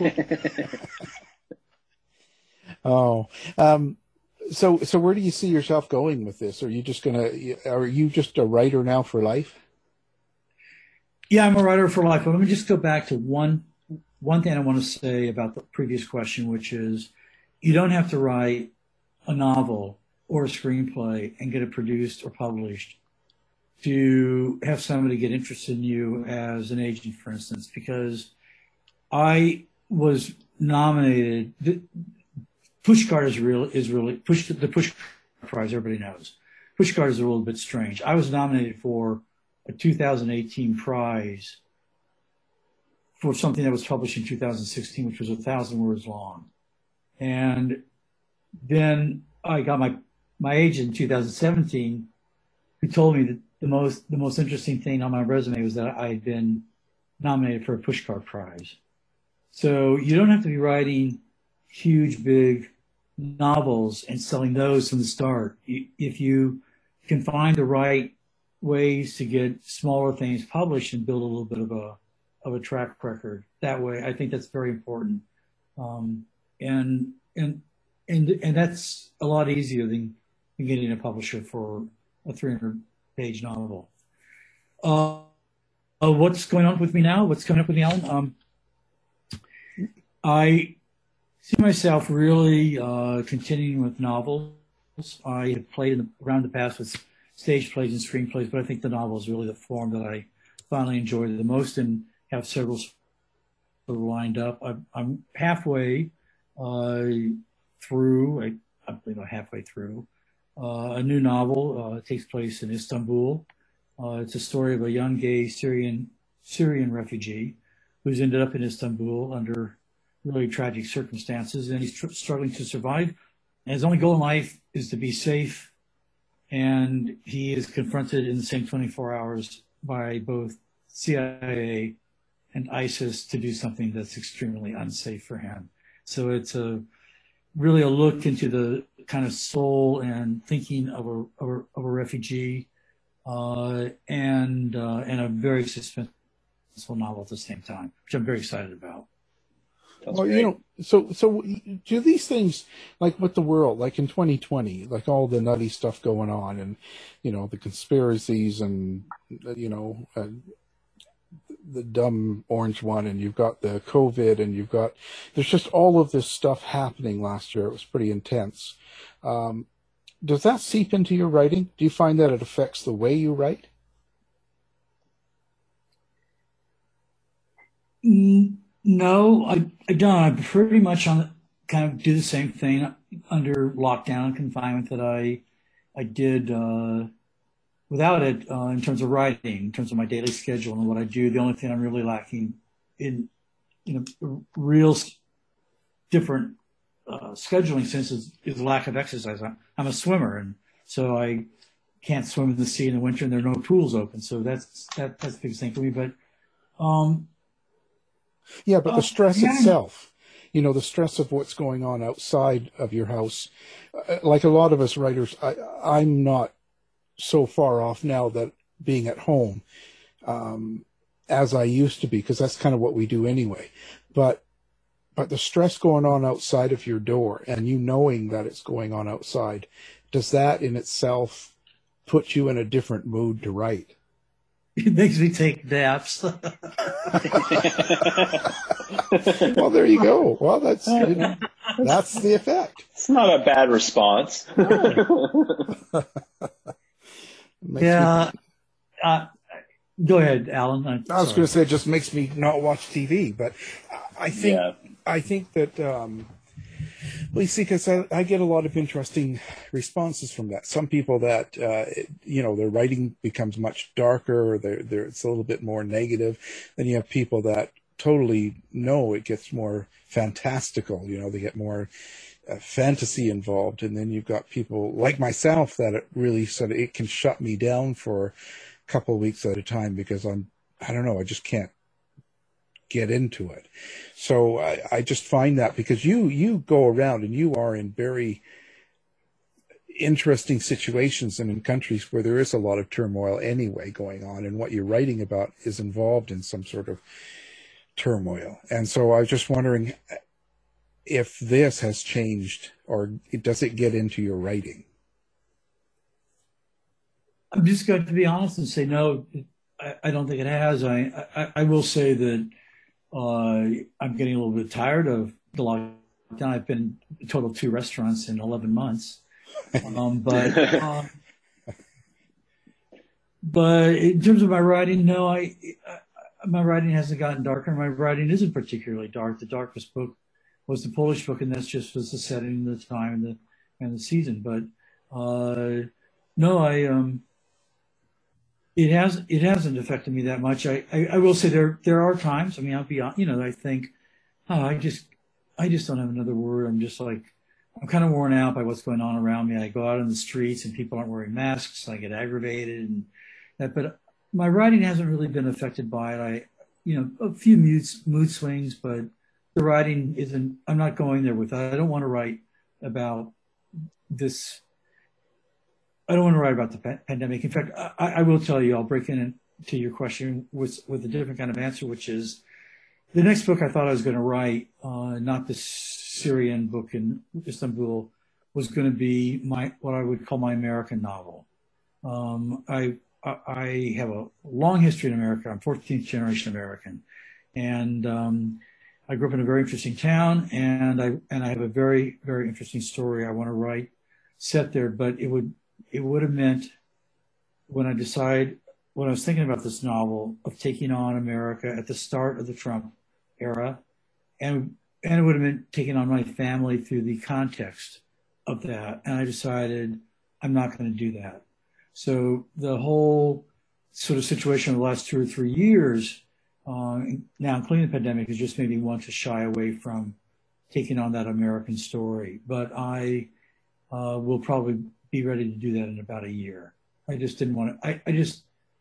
Oh, um, so so where do you see yourself going with this? Are you just gonna? Are you just a writer now for life? Yeah, I'm a writer for life. But let me just go back to one one thing I want to say about the previous question, which is you don't have to write a novel or a screenplay and get it produced or published to have somebody get interested in you as an agent, for instance, because I was nominated. The, Pushcart is real is really push the Pushcart Prize. Everybody knows Pushcart is a little bit strange. I was nominated for a two thousand eighteen prize for something that was published in two thousand sixteen, which was a thousand words long, and then I got my my agent in two thousand seventeen, who told me that the most the most interesting thing on my resume was that I had been nominated for a Pushcart Prize. So you don't have to be writing huge, big novels and selling those from the start. If you can find the right ways to get smaller things published and build a little bit of a of a track record that way, I think that's very important. Um, and and and and that's a lot easier than, than getting a publisher for a three hundred page novel. Uh, uh, what's going on with me now? What's coming up with me, Alan? Um, I see myself really uh, continuing with novels. I have played in the, around the past with stage plays and screenplays, but I think the novel is really the form that I finally enjoy the most and have several sort of lined up. I'm, I'm halfway uh, through, I, I believe I'm halfway through, uh, a new novel. Uh, it takes place in Istanbul. Uh, it's a story of a young gay Syrian Syrian refugee who's ended up in Istanbul under really tragic circumstances, and he's tr- struggling to survive. And his only goal in life is to be safe, and he is confronted in the same twenty-four hours by both C I A and ISIS to do something that's extremely unsafe for him. So it's a really a look into the kind of soul and thinking of a of a, of a refugee, uh, and uh, and a very suspenseful novel at the same time, which I'm very excited about. That's well, great. You know, so so do these things, like with the world, like in twenty twenty, like all the nutty stuff going on, and you know the conspiracies, and you know uh, the dumb orange one, and you've got the COVID, and you've got there's just all of this stuff happening last year. It was pretty intense. Um, does that seep into your writing? Do you find that it affects the way you write? Mm. No, I, I don't. I pretty much on kind of do the same thing under lockdown and confinement that I I did uh, without it uh, in terms of writing, in terms of my daily schedule and what I do. The only thing I'm really lacking in you know real different uh, scheduling sense is, is lack of exercise. I'm, I'm a swimmer, and so I can't swim in the sea in the winter, and there are no pools open. So that's that, that's the biggest thing for me. But um, Yeah, but oh, the stress yeah. itself, you know, the stress of what's going on outside of your house, uh, like a lot of us writers, I, I'm not so far off now that being at home um, as I used to be, because that's kind of what we do anyway. But but the stress going on outside of your door and you knowing that it's going on outside, does that in itself put you in a different mood to write? It makes me take naps. Well, there you go. Well, that's you know, that's the effect. It's not a bad response. yeah. Me... Uh, go ahead, Alan. I'm I was going to say it just makes me not watch T V, but I think yeah. I think that. Um, Well, you see, because I, I get a lot of interesting responses from that. Some people that, uh, it, you know, their writing becomes much darker, or they're, they're, it's a little bit more negative. Then you have people that totally know it gets more fantastical, you know, they get more uh, fantasy involved. And then you've got people like myself that it really sort of, it can shut me down for a couple of weeks at a time because I'm, I don't know, I just can't get into it. So I, I just find that because you you go around and you are in very interesting situations and in countries where there is a lot of turmoil anyway going on, and what you're writing about is involved in some sort of turmoil. And so I was just wondering if this has changed, or does it get into your writing? I'm just going to be honest and say no, I, I don't think it has. I, I, I will say that Uh, I'm getting a little bit tired of the lockdown. I've been a total of two restaurants in eleven months. Um, but, uh, but in terms of my writing, no, I, I, my writing hasn't gotten darker. My writing isn't particularly dark. The darkest book was the Polish book, and that's just was the setting, the time, and the, and the season. But, uh, no, I, um, It has it hasn't affected me that much. I, I, I will say there there are times. I mean, I'll be you know I think, oh, I just I just don't have another word. I'm just like I'm kind of worn out by what's going on around me. I go out in the streets and people aren't wearing masks. I get aggravated and that. But my writing hasn't really been affected by it. I you know a few mood mood swings, but the writing isn't. I'm not going there with that. I don't want to write about this. I don't want to write about the pa- pandemic. In fact, I, I will tell you, I'll break into your question with, with a different kind of answer, which is the next book I thought I was going to write, uh, not the Syrian book in Istanbul, was going to be my what I would call my American novel. Um, I, I have a long history in America. I'm fourteenth generation American. And um, I grew up in a very interesting town, and I and I have a very, very interesting story I want to write set there, but it would It would have meant when I decide, when I was thinking about this novel, of taking on America at the start of the Trump era, and and it would have meant taking on my family through the context of that. And I decided I'm not going to do that. So the whole sort of situation of the last two or three years, uh, now including the pandemic, has just made me want to shy away from taking on that American story. But I uh, will probably be ready to do that in about a year. I just didn't want to, I, I just,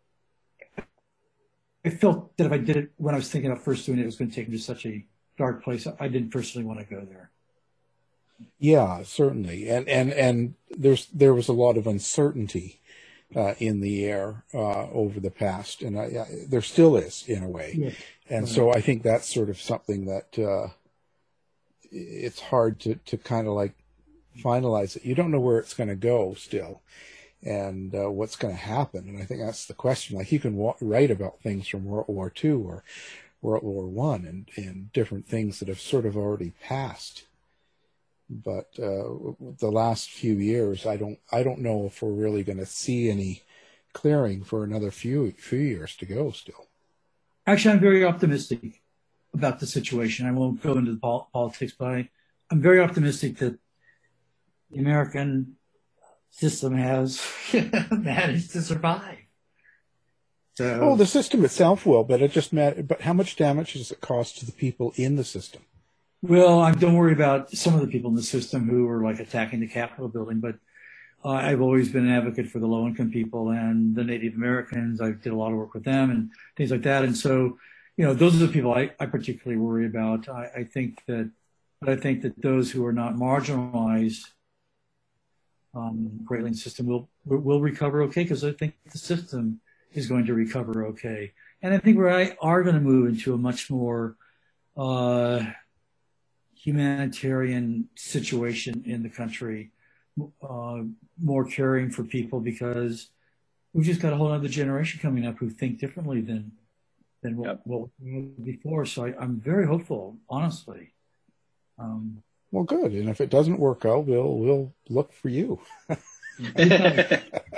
I felt that if I did it when I was thinking about first doing it, it was going to take me to such a dark place. I didn't personally want to go there. Yeah, certainly. And, and, and there's, there was a lot of uncertainty uh, in the air uh, over the past, and I, I, there still is in a way. Yeah. And right. So I think that's sort of something that uh, it's hard to, to kind of like finalize it. You don't know where it's going to go still, and uh, what's going to happen. And I think that's the question. Like, you can wa- write about things from World War Two or World War One and, and different things that have sort of already passed. But uh, the last few years, I don't, I don't know if we're really going to see any clearing for another few, few years to go still. Actually, I'm very optimistic about the situation. I won't go into the pol- politics, but I, I'm very optimistic that the American system has managed to survive. So, oh, the system itself will, but it just matter. But how much damage does it cause to the people in the system? Well, I don't worry about some of the people in the system who are like attacking the Capitol building, but uh, I've always been an advocate for the low-income people and the Native Americans. I did a lot of work with them and things like that. And so, you know, those are the people I, I particularly worry about. I, I think that, but I think that those who are not marginalized, um, Great Lakes system will will recover okay, because I think the system is going to recover okay. And I think we are going to move into a much more uh, humanitarian situation in the country, uh, more caring for people, because we've just got a whole other generation coming up who think differently than than what, yep. what we had before. So I, I'm very hopeful, honestly. Um, well, good. And if it doesn't work out, we'll we'll look for you. Then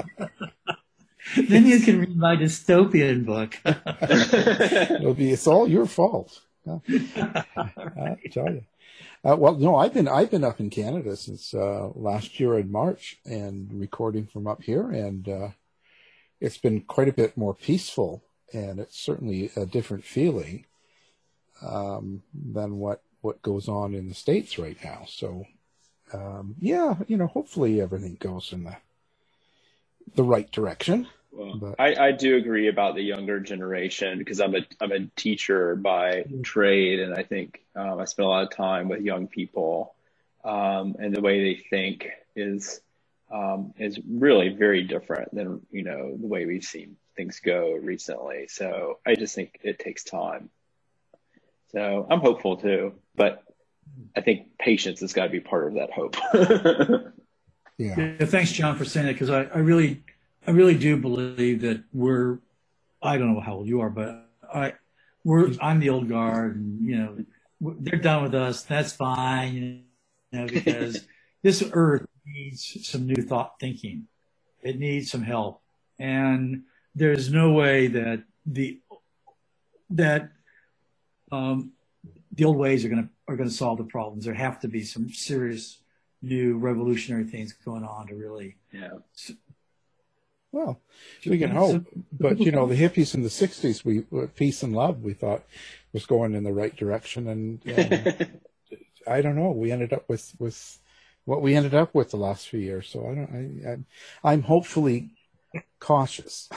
you can read my dystopian book. It'll be, it's all your fault. I tell you. Uh, well, no, I've been I've been up in Canada since uh, last year in March and recording from up here, and uh, it's been quite a bit more peaceful, and it's certainly a different feeling um, than what, what goes on in the States right now. So, um, yeah, you know, hopefully everything goes in the the right direction. Well, but, I, I do agree about the younger generation, because I'm a I'm a teacher by trade, and I think um, I spend a lot of time with young people, um, and the way they think is um, is really very different than, you know, the way we've seen things go recently. So I just think it takes time. So I'm hopeful too, but I think patience has got to be part of that hope. yeah. yeah. Thanks, John, for saying that, because I, I really. I really do believe that we're, I don't know how old you are, but I, we're, I'm the old guard, and, you know, they're done with us. That's fine, you know, because this earth needs some new thought thinking. It needs some help. And there's no way that the, that, um, the old ways are going to, are going to solve the problems. There have to be some serious new revolutionary things going on to really, yeah. Well, we can hope, but you know, the hippies in the sixties, we peace and love, we thought was going in the right direction, and, and I don't know, we ended up with, with what we ended up with the last few years. So I don't, I, I'm, I'm hopefully cautious.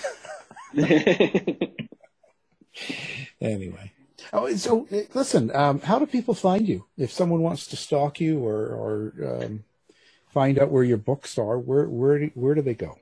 Anyway, oh, so listen, um, how do people find you if someone wants to stalk you or, or um, find out where your books are? Where, where, do, where do they go?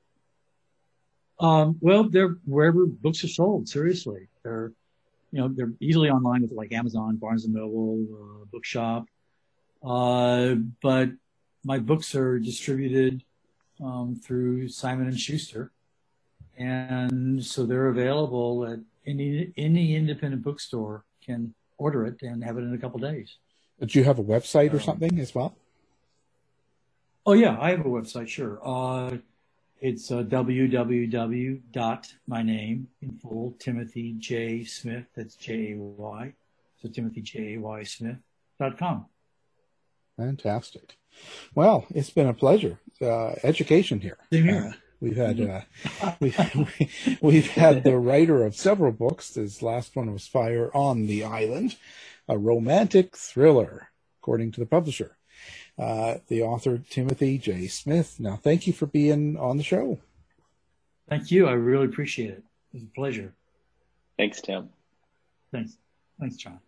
Um, well, they're wherever books are sold. Seriously, they're, you know, they're easily online with like Amazon, Barnes and Noble, uh, Bookshop. Uh, but my books are distributed um, through Simon and Schuster, and so they're available at any any independent bookstore can order it and have it in a couple days. Do you have a website or something as well? Oh yeah, I have a website. Sure. Uh, It's uh, w w w dot my name in full, Timothy J. Smith, that's J A Y, so Timothy J A Y Smith dot com. Fantastic. Well, it's been a pleasure. uh, education here. Same here. Uh, we've had uh, we've, we've had the writer of several books. His last one was Fire on the Island, a romantic thriller, according to the publisher. Uh, the author, Timothy J. Smith. Now, thank you for being on the show. Thank you. I really appreciate it. It's a pleasure. Thanks, Tim. Thanks. Thanks, John.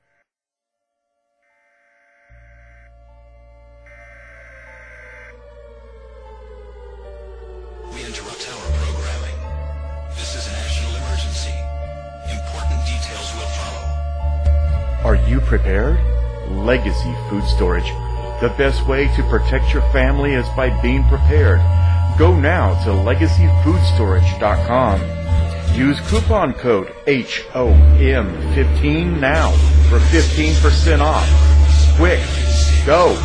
We interrupt our programming. This is a national emergency. Important details will follow. Are you prepared? Legacy Food Storage. The best way to protect your family is by being prepared. Go now to legacy food storage dot com. Use coupon code H O M fifteen now for fifteen percent off. Quick, go!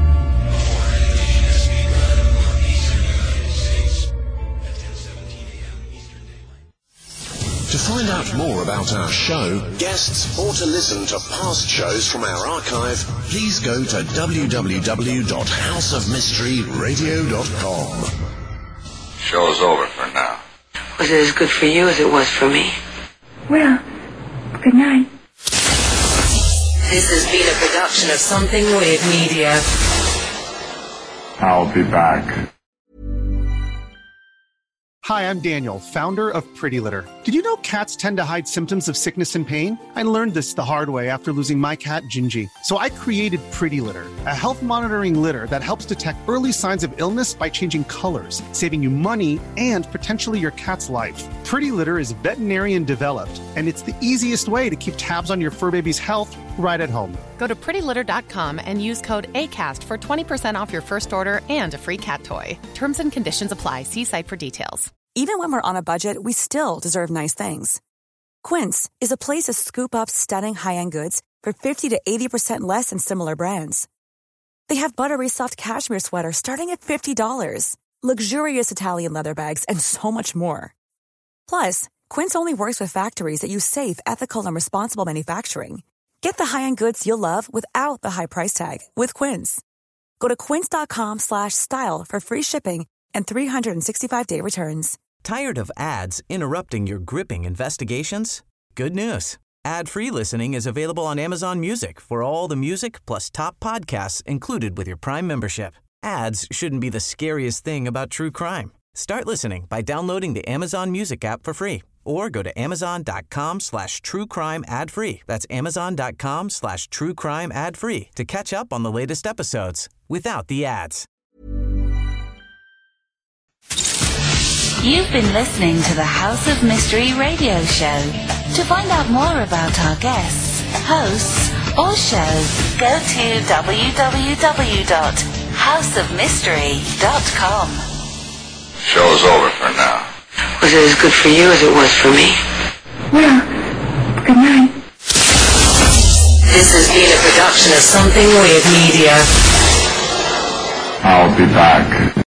To find out more about our show, guests, or to listen to past shows from our archive, please go to w w w dot house of mystery radio dot com. Show's over for now. Was it as good for you as it was for me? Well, good night. This has been a production of Something Weird Media. I'll be back. Hi, I'm Daniel, founder of Pretty Litter. Did you know cats tend to hide symptoms of sickness and pain? I learned this the hard way after losing my cat, Gingy. So I created Pretty Litter, a health monitoring litter that helps detect early signs of illness by changing colors, saving you money and potentially your cat's life. Pretty Litter is veterinarian developed, and it's the easiest way to keep tabs on your fur baby's health right at home. Go to pretty litter dot com and use code ACAST for twenty percent off your first order and a free cat toy. Terms and conditions apply. See site for details. Even when we're on a budget, we still deserve nice things. Quince is a place to scoop up stunning high-end goods for fifty to eighty percent less than similar brands. They have buttery soft cashmere sweaters starting at fifty dollars, luxurious Italian leather bags, and so much more. Plus, Quince only works with factories that use safe, ethical, and responsible manufacturing. Get the high-end goods you'll love without the high price tag with Quince. Go to quince dot com slash style for free shipping and three sixty-five day returns. Tired of ads interrupting your gripping investigations? Good news. Ad-free listening is available on Amazon Music for all the music plus top podcasts included with your Prime membership. Ads shouldn't be the scariest thing about true crime. Start listening by downloading the Amazon Music app for free or go to amazon.com slash true crime ad free. That's amazon.com slash true crime ad free to catch up on the latest episodes without the ads. You've been listening to the House of Mystery radio show. To find out more about our guests, hosts, or shows, go to w w w dot house of mystery dot com. Show's over for now. Was it as good for you as it was for me? Well, good night. This has been a production of Something Weird Media. I'll be back.